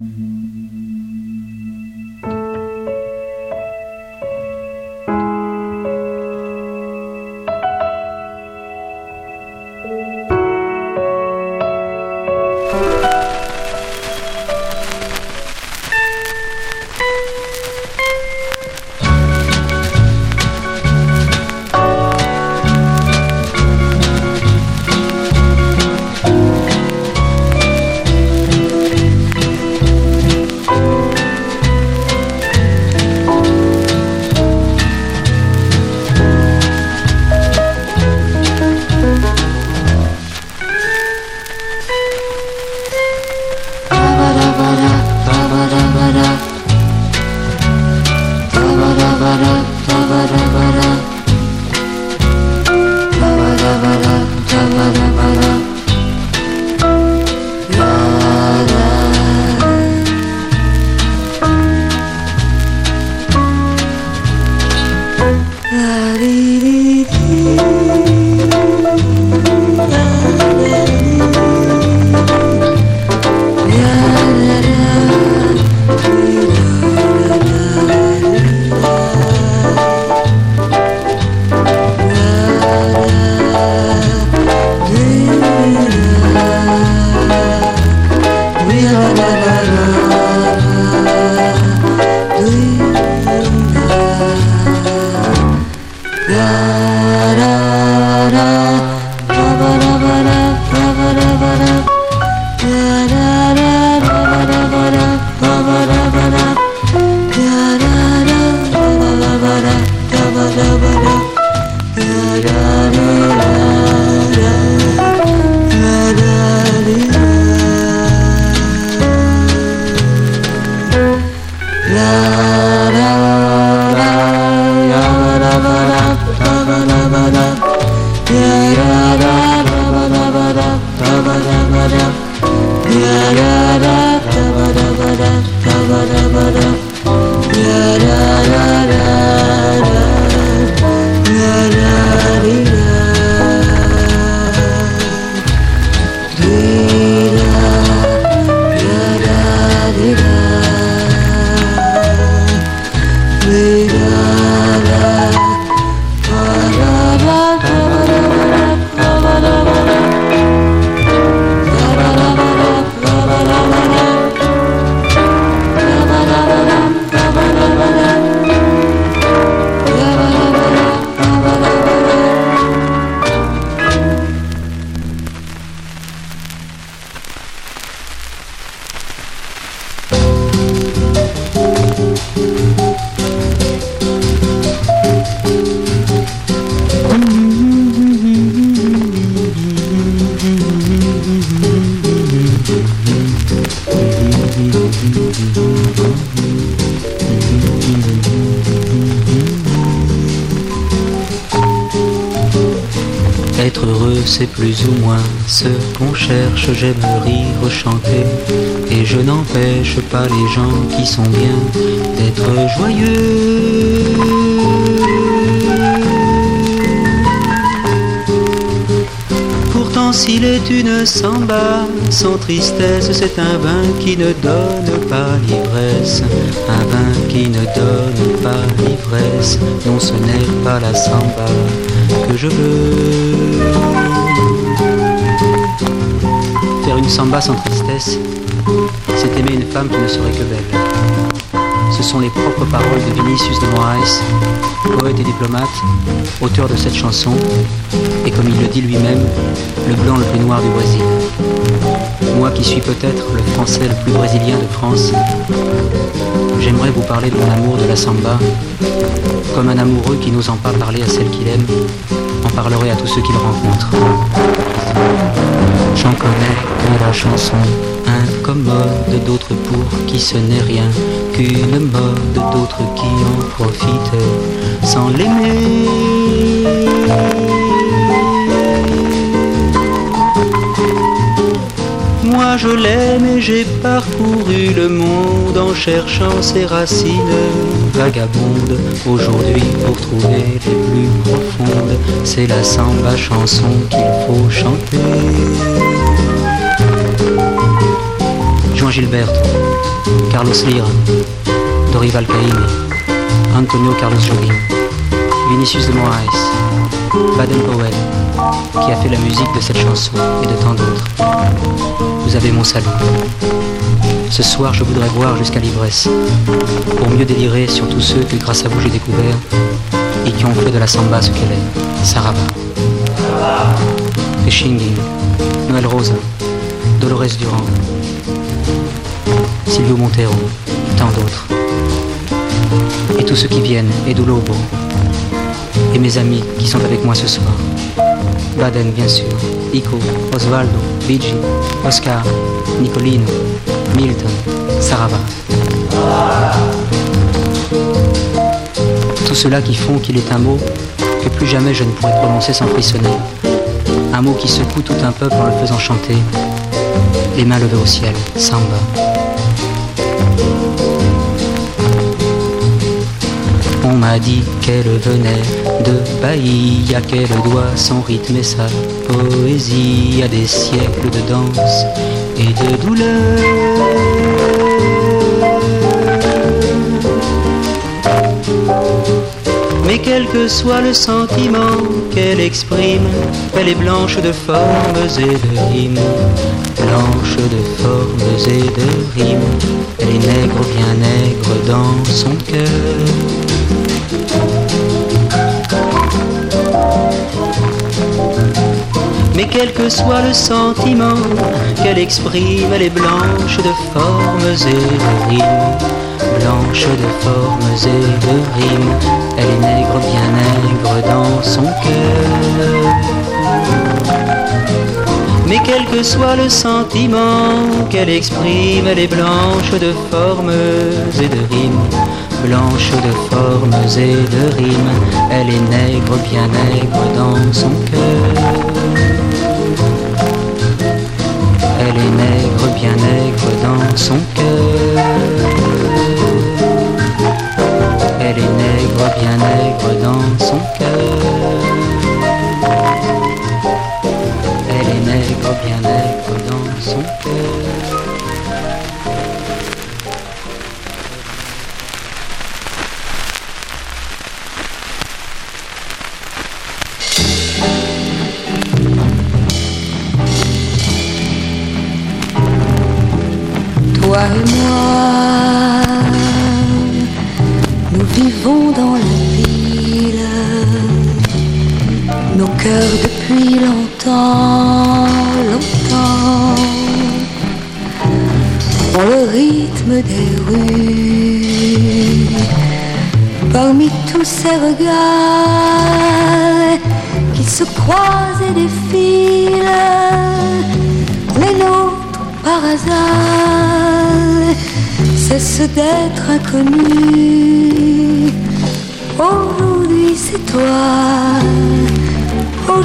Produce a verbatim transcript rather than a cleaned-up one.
Être heureux, c'est plus ou moins ce qu'on cherche. J'aime rire, chanter, et je n'empêche pas les gens qui sont bien d'être joyeux. Pourtant, s'il est une samba sans tristesse, c'est un vin qui ne donne pas l'ivresse. Un vin qui ne donne pas l'ivresse. Non, ce n'est pas la samba que je veux. Faire une samba sans tristesse, c'est aimer une femme qui ne serait que belle. Ce sont les propres paroles de Vinicius de Moraes, poète et diplomate, auteur de cette chanson, et comme il le dit lui-même, le blanc le plus noir du Brésil. Moi qui suis peut-être le français le plus brésilien de France, j'aimerais vous parler de mon amour de la samba, comme un amoureux qui n'ose en pas parler à celle qu'il aime, en parlerait à tous ceux qu'il rencontre. J'en connais que la chanson incommode, d'autres pour qui ce n'est rien qu'une mode, d'autres qui en profitent sans l'aimer. Moi je l'aime et j'ai parcouru le monde en cherchant ses racines vagabondes. Aujourd'hui pour trouver les plus profondes, c'est la samba chanson qu'il faut chanter. Juan Gilberto, Carlos Lira, Dorival Caymmi, Antonio Carlos Jobim, Vinicius de Moraes, Baden Powell, qui a fait la musique de cette chanson et de tant d'autres. Vous avez mon salut. Ce soir, je voudrais boire jusqu'à l'ivresse, pour mieux délirer sur tous ceux que grâce à vous j'ai découvert et qui ont fait de la samba ce qu'elle est, Saraba. Pechingin, Noël Rosa, Dolores Durand, Silvio Montero, tant d'autres. Et tous ceux qui viennent, Edu Lobo, et mes amis qui sont avec moi ce soir. Baden, bien sûr, Ico, Osvaldo, Luigi, Oscar, Nicolino, Milton, Sarava. Tout cela qui font qu'il est un mot que plus jamais je ne pourrai prononcer sans frissonner. Un mot qui secoue tout un peuple en le faisant chanter, les mains levées au ciel, samba. On m'a dit qu'elle venait de Bahia, qu'elle doit son rythme et sa poésie à des siècles de danse et de douleur. Mais quel que soit le sentiment qu'elle exprime, elle est blanche de formes et de rimes, blanche de formes et de rimes. Elle est nègre, bien nègre dans son cœur. Mais quel que soit le sentiment qu'elle exprime, elle est blanche de formes et de rimes, blanche de formes et de rimes. Elle est nègre, bien nègre dans son cœur. Mais quel que soit le sentiment qu'elle exprime, elle est blanche de formes et de rimes, blanche de formes et de rimes. Elle est nègre, bien nègre dans son cœur. Elle est nègre, bien nègre dans son cœur. Elle est nègre, bien nègre dans son cœur. Elle est nègre, bien nègre dans son cœur. Toi et moi, nous vivons dans la ville, nos cœurs depuis longtemps, longtemps, ont le rythme des rues. Parmi tous ces regards qui se croisent et défilent, les nôtres par hasard cessent d'être inconnus. Aujourd'hui c'est toi